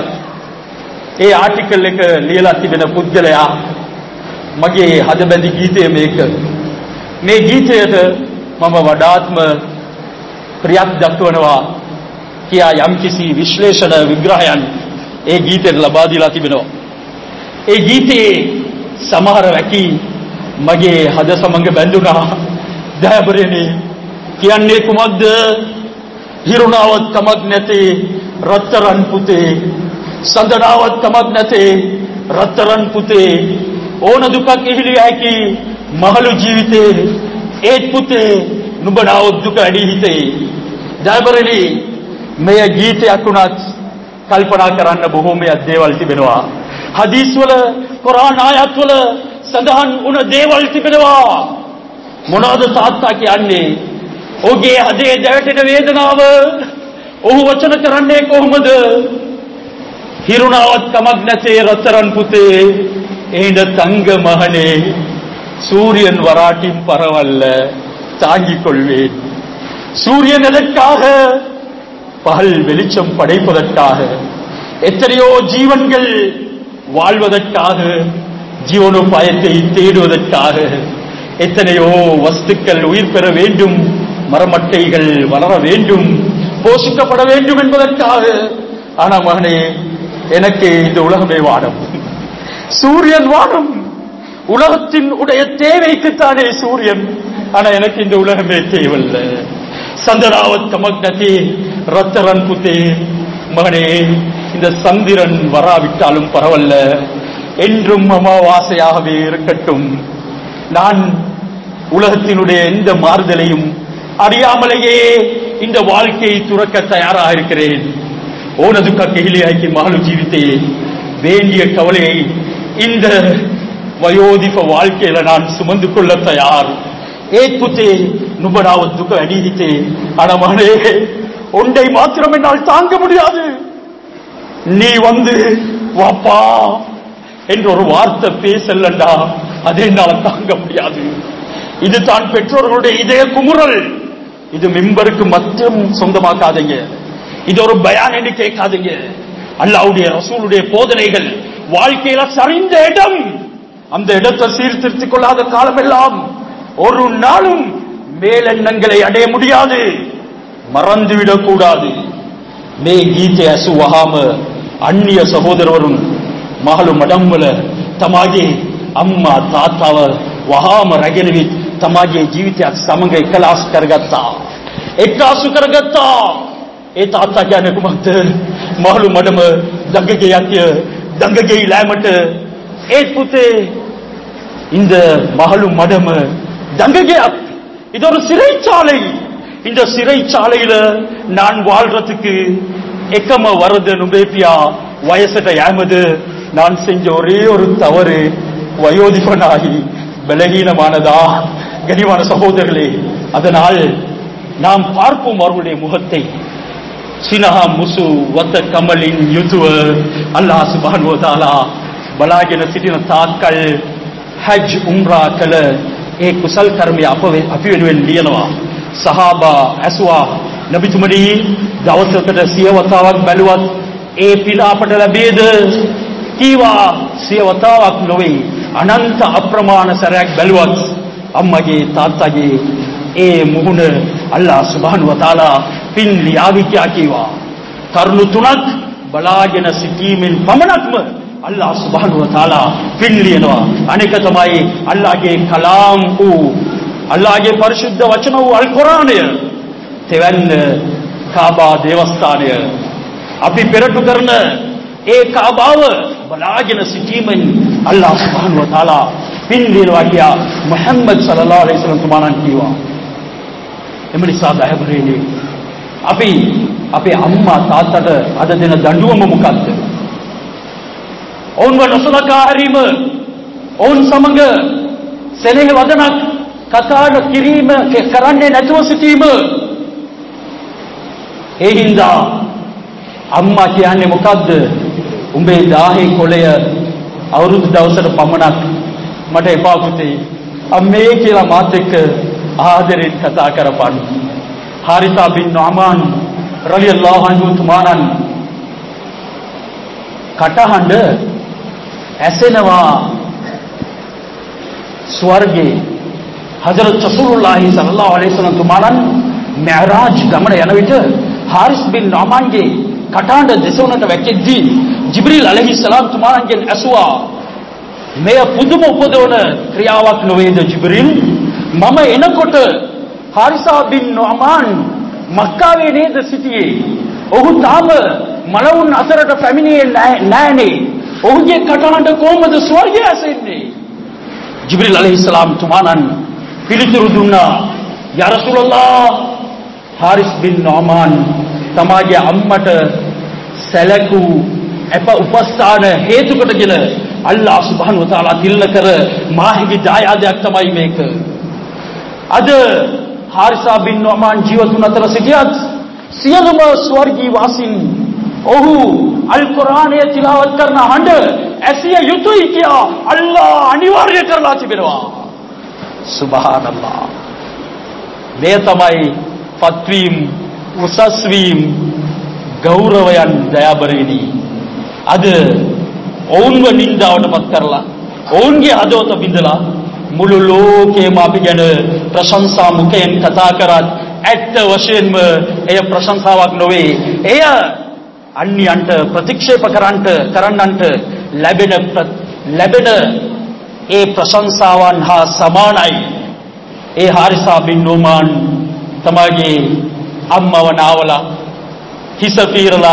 ඒ ආටිකල් එක ලියලා තිබෙන පුද්ගලයා මගේ හදබැඳි ගීතය මේක. මේ ගීතයට මම වඩාත්ම ප්‍රියක් දක්වනවා කියා යම්කිසි විශ්ලේෂණ විග්‍රහයන් ඒ ගීතයට ලබා දීලා තිබෙනවා. ඒ ගීතයේ සමහර වැකි මගේ හද සමග බැඳුනා. දයාබරේනි කියන්නේ කුමක්ද? හිරුණාවත් කමක් නැතේ රත්තරන් පුතේ, සඳනාවත් කමක් නැතේ රත්තරන් පුතේ, ඕන දුකක් ඉහිලිය හැකි මහලු ජීවිතේ ඒත් පුතේ නුඹ නාවත් දුක ඇඩි හිතේ. දයාබරේනි මේ ගීතයක් උනත් කල්පනා කරන්න බොහෝමයක් දේවල් තිබෙනවා. හදීස් වල, කුර්ආන් ආයත් වල සඳහන් වුණ දේවල් තිබෙනවා. මොනවාද තාත්තා කියන්නේ? ඔහුගේ හදේ දැවටෙන වේදනාව ඔහු වචන කරන්නේ කොහොමද? හිරුණාවත් කමක් නැතේ රත්තරන් පුතේ එඳ தங்க மகனே சூரியன் வராட்டின் பரவல்ல தாங்கிக் கொள்வேன். சூரியன் எதற்காக? பகல் வெளிச்சம் படைப்பதற்காக. எத்தனையோ ஜீவன்கள் வாழ்வதற்காக, ஜீவனோபாயத்தை தேடுவதற்காக. எத்தனையோ வஸ்துக்கள் உயிர் பெற வேண்டும், மரமட்டைகள் வளர வேண்டும், போஷிக்கப்பட வேண்டும் என்பதற்காக. ஆனா மகனே, எனக்கு இந்த உலகமே வானம், சூரியன் வானம். உலகத்தின் உடைய தேவைக்குத்தானே சூரியன். ஆனா எனக்கு இந்த உலகமே தேவையில்ல. சந்திராவத் கமக்னதே ரத்தரன் புத்தே. மகனே, இந்த சந்திரன் வராவிட்டாலும் பரவல்ல, என்றும் அமாவாசையாகவே இருக்கட்டும். நான் உலகத்தினுடைய எந்த மாறுதலையும் அறியாமலேயே இந்த வாழ்க்கையை துறக்க தயாராக இருக்கிறேன். ஓனதுக்க கெகிலியாக்கி மகளு ஜீவித்தே. வேண்டிய கவலையை இந்த வயோதிப வாழ்க்கையில நான் சுமந்து கொள்ள தயார். ஏற்புத்தே நுபடாவ துக்க அடித்தே. ஆனா மகனே, ஒன்றை மாத்திரம் என்னால் தாங்க முடியாது. நீ வந்து வாப்பா என்ற ஒரு வார்த்தை பேசலண்டா, அதை என்னால் தாங்க முடியாது. இது தான் பெற்றோர்களுடைய இதய குமுறல். இது மிம்பருக்கு மட்டும் சொந்தமாக்காதீங்க. இது ஒரு பயான் என்று கேட்காதீங்க. அல்லாஹ்வுடைய ரசூலுடைய போதனைகள் வாழ்க்கையில சரிந்த இடம். அந்த இடத்தை சீர்திருத்திக் கொள்ளாத காலம் எல்லாம் ஒரு நாளும் மேலெண்ணங்களை அடைய முடியாது. மறந்துவிடக் கூடாது. மே கீತೆ අසු වහාම අන්‍ය සහෝදරවරුන් මහලු මඩම්වල තමාගේ අම්මා තාත්තව වහාම රැගෙන තමාගේ ජීවිතයත් සමග එකලාස් කරගත්තා, එක්කාසු කරගත්තා. ඒ තාත්තා කියන්නේ කුමක්ද? මහලු මඩම දඟගේ යතිය දඟගේ ඉලෑමට ඒ පුතේ இந்த மகளு மடம தங்ககையாத். இது ஒரு சிறைச்சாலை. இந்த சிறைச்சாலையில நான் வாழ்றதுக்கு එකම වරද නුඹේපියා වයසට යෑමද? நான் செஞ்ச ஒரே ஒரு தவறு வயோதிபனாகி பலகீனமானதா? கனிவான சகோதரர்களே, அதனால் நாம் பார்ப்போம் அவர்களுடைய முகத்தை. சினஹா முசு வத்த கமலின் யுதுவ அல்லாஹ் சுப்ஹானஹு வ தஆலா බලාගෙන සිටින තාක්කල් හජ් උම්රා කළ ඒ කුසල් කර්මය අපි වෙනුවෙන් ලියනවා. සහාබා ඇසුවා, නබිතුමනි දවසකට 100 වතාවක් බැලුවත් ඒ පින අපට ලැබේද? කීවා 100 වතාවක් නොවේ, අනන්ත අප්‍රමාණ සැරයක් බැලුවත් අම්මගේ තාත්තගේ ඒ මුහුණ අල්ලාහ් සුබ්හානහු වතාලා පින් ලියාවි කියා. කරුණු තුනක් බලාගෙන සිටීමෙන් පමණක්ම අල්ලාහ් සුබ්හානහු වතාලා පින් ලියනවා. අනෙක තමයි අල්ලාහගේ කලාම් වූ, අල්ලාහගේ පරිශුද්ධ වචන වූ අල් කුර්ආනය. තෙවන්න කාබා දේවස්ථානය. අපි පෙරටු කරන ඒ කාබාව බලාගෙන සිටීමෙන් අල්ලාහ් සුබ්හානහු වතාලා පින් ලියනවා කියා මුහම්මද් සල්ලල්ලාහු අලයිහි වසල්ලම් තුමාණන් කිව්වා. එම නිසා දහවරේදී අපි අපේ අම්මා තාත්තට අද දෙන දඬුවම මොකක්ද? ඔවුන්ව නොසලකා හැරීම, ඔවුන් සමග සෙනෙහ වදනක් කතා කිරීම කරන්නේ නැතුව සිටීම. ඒ හින්දා අම්මා කියන්නේ මොකද්ද? උඹේ 10 කොළය අවුරුදු දවසට පමණක් මට එපා පුතේ, අම්මේ කියලා මාත් එක්ක ආදරෙන් කතා කරපන්. හාරිසා බින් නුඅමාන් රලියල්ලාහු අන්හු තුමාණන් කටහඬ ඇසෙනවා ස්වර්ගේ. හදරත් රසූලුල්ලාහි සල්ලල්ලාහු අලයිහි වසල්ලම් තුමාණන් මිඅරාජ් ගමන යන විට හාරිස් බින් නුඅමාන්ගේ කටහඬ දෙසවනට වැටෙද්දී ජිබ්‍රීල් අලයිහිස්සලාම් තුමාණන්ගෙන් ඇසුවා, මෙය පුදුම උපදවන ක්‍රියාවක් නොවේද ජිබ්‍රීල්? මම එනකොට හාරිසා බින් නුඅමාන් මක්කාවේ නේද සිටියේ? ඔහු තාම මලවුන් අතරට පැමිණියේ නැහනේ. ඔහුගේ කටහඬ කොහොමද ස්වර්ගය ඇසෙන්නේ? ජිබ්‍රීල් අලයිහිස්සලාම් තුමාණන් පිළිතුරු දුන්නා, යා රසූලල්ලාහ්, හාරිස් බින් නුඅමාන් තමාගේ අම්මට සැලකූ අප උපස්ථාන හේතු කොටගෙන අල්ලාහ් සුබ්හානහු වතාලා තිල්න කර මාහිගේ දායාදයක් තමයි මේක. අද හාරිසා බින් නුඅමාන් ජීවතුන් අතර සිටියත් සියලුම ස්වර්ගී වාසීන් ඔහු අල් කුර්ආනයේ තිලාවත් කරන හඬ ඇසිය යුතුයි කියා අල්ලා අනිවාර්ය කරලා තිබෙනවා. සුබ්හානල්ලාහ්. මේ තමයි ෆත්වීම් උසස්වීම් ගෞරවයන් දයාබරේනි. අද ඔවුන්ව නින්දාවටපත් කරලා ඔවුන්ගේ හදවත බිඳලා මුළු ලෝකෙම අපි ගැන ප්‍රශංසා මුඛයෙන් කතා කරත් ඇත්ත වශයෙන්ම එය ප්‍රශංසාවක් නොවේ. එය අන්‍යයන්ට ප්‍රතික්ෂේප කරන්නන්ට ලැබෙන ඒ ප්‍රශංසාවන් හා සමානයි. ඒ හාරිසා බින් නුමාන් තමගේ අම්මව නාවලා හිස පීරලා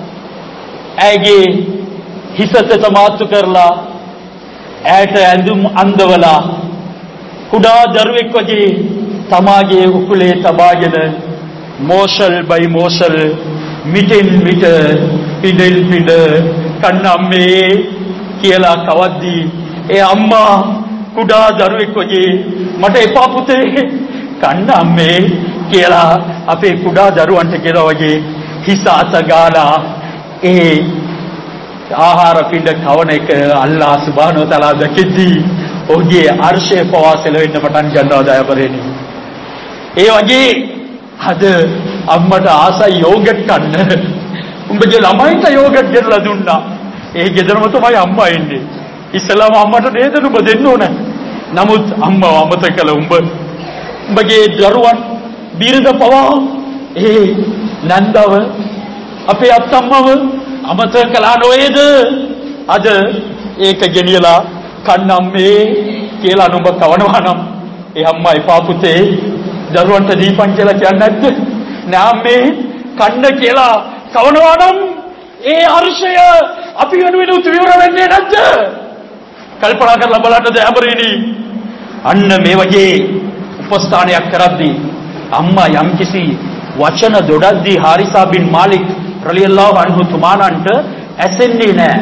ඇගේ හිසත මාතු කරලා ඇයට ඇඳුම් අඳවලා කුඩා දරුවෙක් වගේ තමාගේ උකුලේ තබාගෙන මෝෂල් බයි මෝෂල් මිටින් මිට පිඬෙන් පිඬ කන්නම්මේ කියලා කවද්දී ඒ අම්මා කුඩා දරුවෙක් වගේ මට එපා පුතේ කන්නම්මේ කියලා අපේ කුඩා දරුවන්ට කියලා වගේ හිස අත ගාලා ඒ ආහාර පිඬ කවන එක අල්ලාහ් සුබ්හානහු වතාලා දැකෙද්දී ඔහුගේ අර්ශය පවාසල වෙන්න පටන් ගන්නවා දයාබරේනි. ඒ වගේ අද අම්මට ආසයි යෝගට් කන්න. උඹගේ ළමයින්ට යෝගට් ගෙනලා දුන්නා. ඒ ගෙදරම තමයි අම්මා ඉන්නේ. ඉස්සලාම අම්මට නේද නුඹ දෙන්න ඕන. නමුත් අම්මා අමතක කළ උඹගේ දරුවන් බිරිඳ පවා ඒ නන්දව අපේ අත්තම්මව අමතක කළා නොවේද? අද ඒක ගෙනියලා කන්නම්මේ කියලා නුඹ කවනවා නම් ඒ අම්මා එපා පුතේ දරුවන්ට දීපන් කියලා කියන්නේ නැද්ද? නෑ අම්මේ කන්න කියලා කවනවා නම් ඒ අර්ශය අපි වෙනුවෙන් උත්විවර වෙන්නේ නැද්ද? කල්පනා කරලා බලන්න දයාබරේනි. අන්න මේ වගේ උපස්ථානයක් කරද්දී අම්මා යම්කිසි වචන දොඩද්දී හාරිසා බින් මාලික් රලියල්ලාහු අන්හු තුමානන්ට ඇසෙන්නේ නැහැ.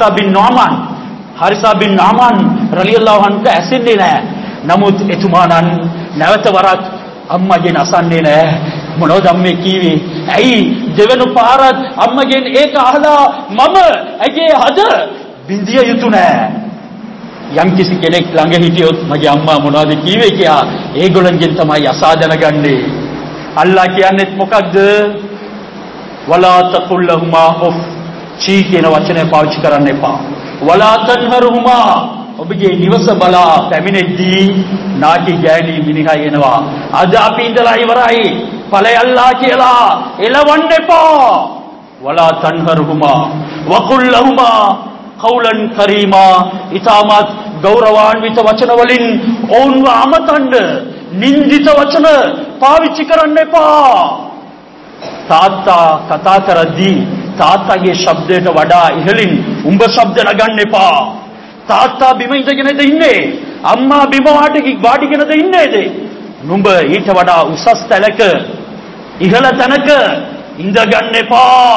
හාරිසා බින් නාමාන් රලියල්ලාහු අන්හුට ඇසෙන්නේ නැහැ. නමුත් එතුමානන් නැවත වරක් අම්මගෙන් අසන්නේ නැහැ. මොනවද අම්මේ කීවේ? ඇයි දෙවෙනි පාරත් අම්මගෙන් ඒක අහලා මම ඇගේ හද බින්දිය යුතු නැහැ. යම්කිසි කෙනෙක් ළඟ හිටියොත් මගේ අම්මා මොනවද කීවේ කියලා ඒගොල්ලන්ගෙන් තමයි අසා දැනගන්නේ. අල්ලාහ් කියන්නේ මොකක්ද? වලා තකුල් ලහුමා උෆ් චී කියන වචනේ පාවිච්චි කරන්න එපා. වලා තන්හරුමා ඔබගේ නිවස බලා පැමිණෙද්දී නාකි ගෑණි මිනිහා එනවා. අද අපි ඉඳලා ඉවරයි. ඵලයල්ලා කියලා එලවන්න එපා. වලා තන්හරුමා වකුල් ලහුමා කවුලන් කරීමා ඉතාමත් ගෞරවාන්විත වචන වලින් ඔවුන්ව අමතන්න නින්දිත වචන පාවිච්චි කරන්න එපා. තාත්තා කතා කරද්දී තාත්තගේ ශබ්දයට වඩා ඉහළින් උඹ ශබ්ද නගන්න එපා. තාත්තා බිම ඉඳගෙනද ඉන්නේ? අම්මා බිම වාඩිගෙනද ඉන්නේද? නුඹ ඊට වඩා උසස් තැනක ඉහළ තැනක ඉඳගන්න එපා.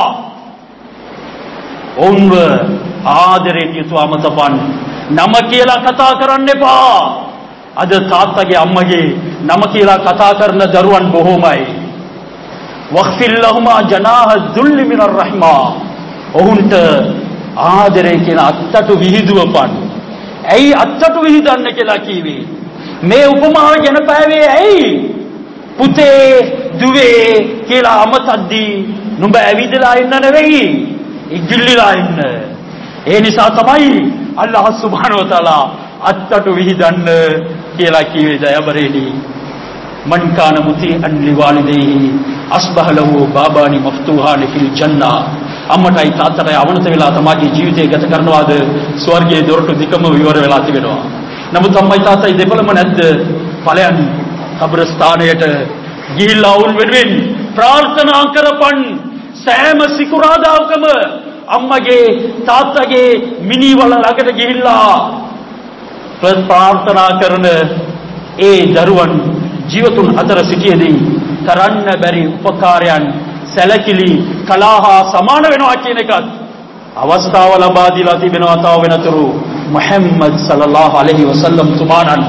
ඔවුන්ව ආදරයෙන් යුතුව අමතපන්. නම කියලා කතා කරන්න එපා. අද තාත්තගේ අම්මගේ නම කියලා කතා කරන දරුවන් බොහෝමයි. වක්ෆිල් ලහුමා ජනාහ දුල්ලි මිනර් රහ්මා ඔවුන්ට ආදරේ කියන අත්තටු විහිදුවපන්. ඇයි අත්තටු විහිදන්න කියලා කිව්වේ? මේ උපමාව ගැන පෑවේ ඇයි? පුතේ දුවේ කියලා අමතද්දී නුඹ ඇවිදලා ඉන්න නෙවෙයි ඉගිල්ලිලා ඉන්න. ඒ නිසා තමයි අල්ලාහ් සුබ්හානහු වතාලා අත්තටු විහිදන්න කියලා කිව්වේ දයාබරේනි. මන් කාන මුතිඅන් ලිවාලිදේහි අස්බහ ලහු බාබානි මෆ්තුහානි ෆිල් ජන්නා. අම්මටයි තාත්තටයි අවනත වෙලා තමගේ ජීවිතය ගත කරනවාද ස්වර්ගයේ දොරටු දෙකම විවර වෙලා තිබෙනවා. නමුත් අම්මයි තාත්තයි දෙපළම නැද්ද? ඵලයන් කබරස්ථානයට ගිහිල්ලා වුන් වෙනුවෙන් ප්‍රාර්ථනා කරපන්. සෑම සිකුරාදාකම අම්මගේ තාත්තගේ මිනිවල ළඟට ගිහිල්ලා ප්‍රාර්ථනා කරන ඒ දරුවන් ජීවතුන් අතර සිටියේදී කරන්න බැරි උපකාරයන් සැලකිලි කලාහා සමාන වෙනවා කියන එකත් අවස්ථාව ලබා දීලා තිබෙනවා. තව වෙනතුරු මුහම්මද් සල්ලල්ලාහු අලයිහි වසල්ලම් තුමාණන්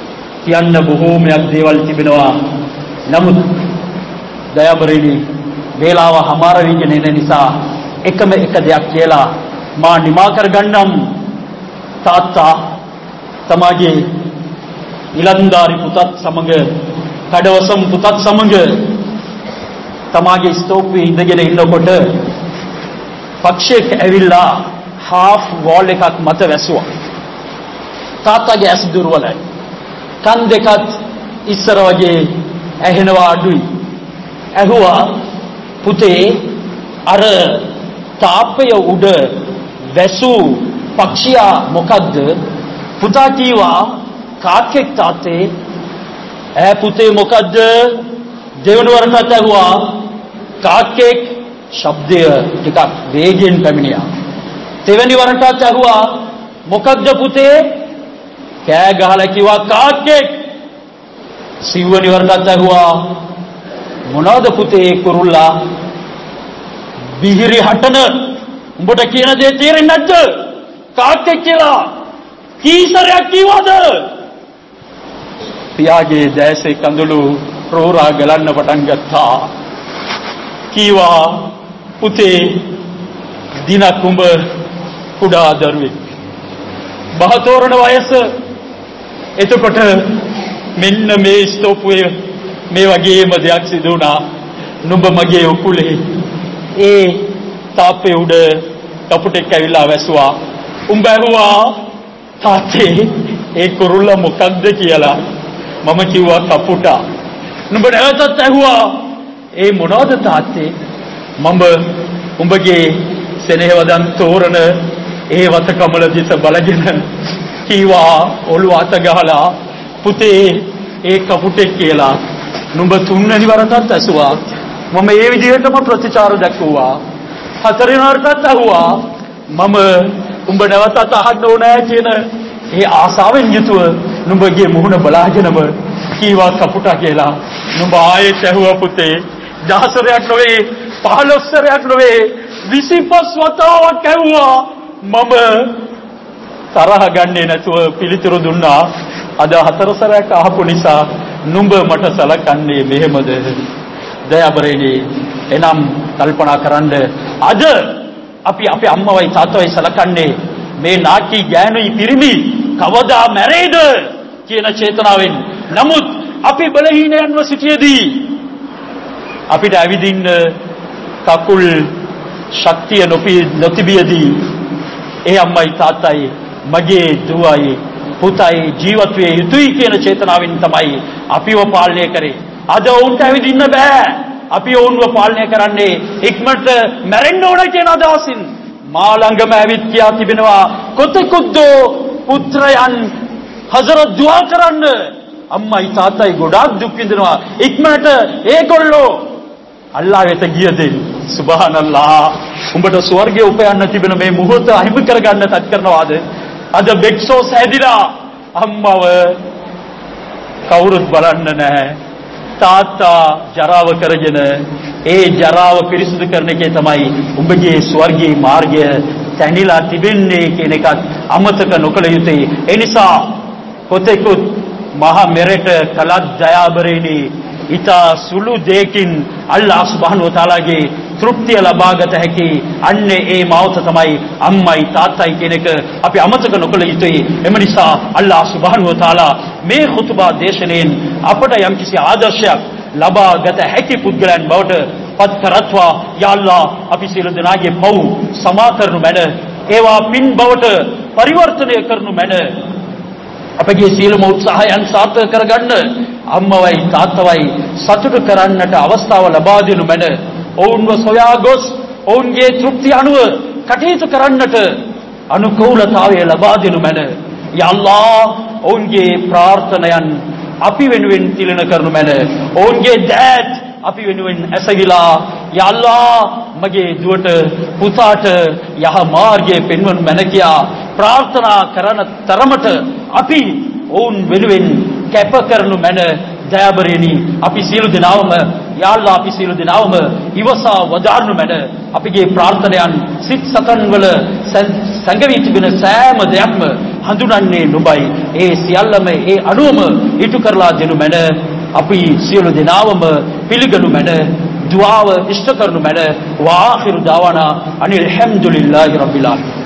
කියන්න බොහෝමයක් දේවල් තිබෙනවා. නමුත් දයාබරේනි වේලාව හමාර වීගෙන එන නිසා එකම එක දෙයක් කියලා මා නිමා කරගන්නම්. තාත්තා තමාගේ ඉලන්දාරි පුතත් සමග කඩවසම් පුතත් සමග තමාගේ ස්තෝප්පේ ඉඳගෙන ඉන්නකොට පක්ෂයක් ඇවිල්ලා හාෆ් වෝල් එකක් මත වැසුවා. තාත්තාගේ ඇස් දුර්වලයි. කන් දෙකත් ඉස්සර වගේ ඇහෙනවා අඩුයි. ඇහුවා පුතේ අර තාප්පය උඩ වැසු පක්ෂියා මොකද්ද? පුතා කීවා කාක්කෙක් තාත්තේ. ඈ පුතේ මොකද්ද? දෙවන වරටත් ඇහුවා කාක්කෙක්. ශබ්දය ටිකක් වේගෙන් පැමිණියා. තෙවැනි වරටත් ඇහුවා මොකද්ද පුතේ? කෑ ගහලා කිව්වා කාක්කෙක්. සිව්වැනි වරටත් ඇහුවා මොනවද පුතේ කුරුල්ලා? බිහිරි හටන උඹට කියන දේ තේරෙන්නේ නැද්ද? කාක්කෙක් කියලා කීසරයක් කිව්වද? පියාගේ දැසේ කඳුළු රෝරා ගලන්න පටන් ගත්තා. කීවා පුතේ දිනක් උඹ කුඩා දරුවෙක්. බහතෝරණ වයස. එතකොට මෙන්න මේ ස්තෝපුවේ මේ වගේම දෙයක් සිදු වුණා. නුඹ මගේ උකුලේ ඒ තාප්පේ උඩ කපුටෙක් ඇවිල්ලා වැසුවා. උඹ ඇහුවා තාත්තේ ඒ කුරුල්ල මොකක්ද කියලා. මම කිව්වා කපුටා. නුඹ නැවතත් ඇහුවා ඒ මොනවද තාත්තේ? මම උඹගේ සෙනෙහවදන් තෝරන ඒ වත කමල දිස බලගෙන කීවා ඔළුව අත ගහලා පුතේ ඒ කපුටෙක් කියලා. නුඹ තුන්වෙනි වරටත් ඇසුවා. මම ඒ විදිහටම ප්‍රතිචාර දක්වුවා. හතරවෙනි වරටත් ඇහුවා. මම උඹ නැවතත් අහන්න ඕනෑ කියන ඒ ආසාවෙන් යුතුව නුඹගේ මුහුණ බලාගෙනම කීවා කපුටා කියලා. නුඹ ආයෙත් ඇහුවා පුතේ. 10 සැරයක් නෙවෙයි 15 සැරයක් නෙවෙයි 25 වතාවක් ඇහුවා. මම තරහ ගන්නේ නැතුව පිළිතුරු දුන්නා. අද 4 සැරයක් අහපු නිසා නුඹ මට සලකන්නේ මෙහෙමද? දයාබරේනි එනම් කල්පනා කරන්න අද අපි අපේ අම්මවයි තාත්තවයි සලකන්නේ මේ නාට්‍ය ගෑනුයි පිරිමි කවදා මැරෙයිද කියන චේතනාවෙන්. නමුත් අපි බලහීනයන්ව සිටියේදී අපිට ඇවිදින්න කකුල් ශක්තිය නොතිබියදී ඒ අම්මයි තාත්තයි මගේ දුවයි පුතයි ජීවත් විය යුතුයි කියන චේතනාවෙන් තමයි අපිව පාලනය කරේ. අද ඔවුන්ට ඇවිදින්න බෑ. අපි ඔවුන්ව පාලනය කරන්නේ ඉක්මනට මැරෙන්න ඕන කියන අදහසින්. මා ළඟම ඇවිත් කියා තිබෙනවා කොතෙකුද්දෝ පුත්‍රයන් හසරත් දුආ කරන්න. අම්මයි තාත්තයි ගොඩාක් දුක් විඳිනවා. ඉක්මනට ඒගොල්ලෝ අල්ලාහ් වෙත ගියදී සුබ්හානල්ලාහ් උඹට ස්වර්ගය උපයන්න තිබෙන මේ මොහොත අහිමි කරගන්න තත් කරනවාද? අද බෙක්සෝ සෑදිලා අම්මව කවුරුත් බලන්න නැහැ. තාත්තා ජරාව කරගෙන ඒ ජරාව පිරිසිදු කරන එකේ තමයි උඹගේ ස්වර්ගයේ මාර්ගය තැනිලා තිබෙන්නේ කියන එකත් අමතක නොකළ යුතුයි. ඒ නිසා කොතෙකුත් මහා මෙරට කලත් දයාබරේනි ඉතා සුළු දෙයකින් අල්ලාහ් සුබ්හානහු වතාලාගේ තෘප්තිය ලබාගත හැකි අන්නේ ඒ මාවත තමයි අම්මයි තාත්තයි කියන එක අපි අමතක නොකළ යුතුයි. එම නිසා අල්ලාහ් සුබ්හානහු වතාලා මේ ඛුතුබා දේශනෙන් අපට යම්කිසි ආදර්ශයක් ලබාගත හැකි පුද්ගලයන් බවට පත් කරත්වා. යා අල්ලාහ් අපි සියලු දෙනාගේ පව් සමා කරනු මැන ඒවා පින් බවට පරිවර්තනය කරනු මැන අපගේ සියලුම උත්සාහයන් සාර්ථක කරගන්න අම්මවයි තාත්තවයි සතුටු කරන්නට අවස්ථාව ලබා දෙනු මැන ඔවුන්ව සොයා ගොස් ඔවුන්ගේ තෘප්තිය අනුව කටයුතු කරන්නට අනුකූලතාවය ලබා දෙනු මැන. යා අල්ලාහ් ඔවුන්ගේ ප්‍රාර්ථනයන් අපි වෙනුවෙන් තිලන කරනු මැන. ඔවුන්ගේ දෑත් අපි වෙනුවෙන් ඇසවිලා යා අල්ලාහ් මගේ දුවට පුතාට යහ මාර්ගයේ පෙන්වනු මැන කියා ප්‍රාර්ථනා කරන තරමට අපි ඔවුන් වෙනුවෙන් කැප කරනු මැන. දයාබරේනි අපි සියලු දෙනාවම යා අල්ලාහ් අපි සියලු දෙනාවම ඉවසා වදාරනු මැන. අපගේ ප්‍රාර්ථනයන් සිත් සතන් වල සංගවී තිබෙන සෑම දෙයක්ම හඳුනන්නේ නුඹයි. ඒ සියල්ලම ඒ අනුවම ඉටු කරලා දෙනු මැන. අපි සියලු දෙනාවම පිළිගනු මැන. දුආව ඉෂ්ට කරනු මැන. වාඛිරු දාවානා අනිල් හම්දුලිල්ලාහි රබ්බිල් ආලමීන්.